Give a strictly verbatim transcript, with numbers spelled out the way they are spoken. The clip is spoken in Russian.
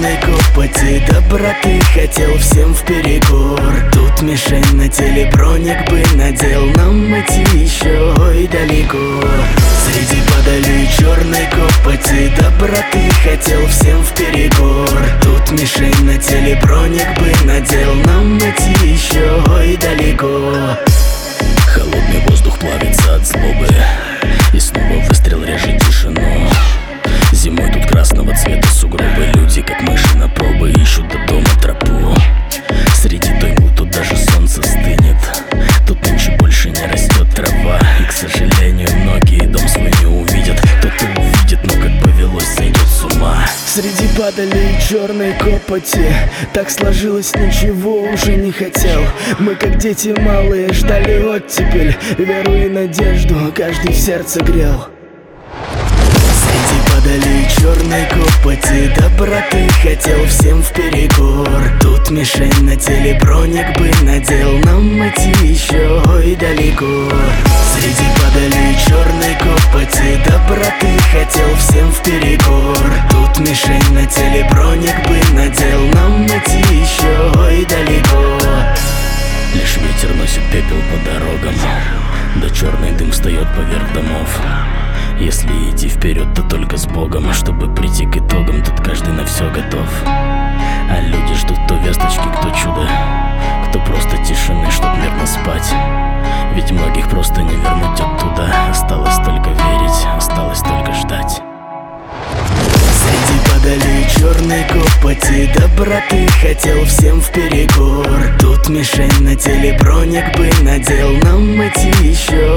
черной копоти, доброты хотел всем вперекор. Тут мишень на теле, броник бы надел, нам идти еще ой далеко. Среди падали черной копоти, доброты хотел всем вперекор. Тут мишень на теле, броник бы надел, нам идти еще ой далеко. Холодный воздух плавится от злобы, и снова выстрел режет тишину. Зимой тут красного цвета сугробы, люди как мыши на пробы ищут до дома тропу. Среди той мглы тут даже солнце стынет, тут нынче больше не растет трава. И, к сожалению, многие дом свой не увидят. Кто-то увидит, но как повелось, сойдет с ума. Среди падали и черной копоти, так сложилось, ничего уже не хотел. Мы как дети малые ждали оттепель, веру и надежду каждый в сердце грел. Среди падали и черной копоти, доброты хотел всем вперекор. Тут мишень на теле, броник бы надел, нам идти еще ой далеко. Среди падали и черной копоти, доброты хотел всем вперекор. Тут мишень на теле, броник бы надел, нам идти еще ой далеко. Лишь ветер носит пепел по дорогам, да черный дым встает поверх домов. Если идти вперед, то только с Богом, чтобы прийти к итогам, тут каждый на все готов. А люди ждут то весточки, кто чудо, кто просто тишины, чтоб мирно спать. Ведь многих просто не вернуть оттуда. Осталось только верить, осталось только ждать. Среди падали и черной копоти, доброты хотел всем вперекор. Тут мишень на теле, броник бы надел, нам идти еще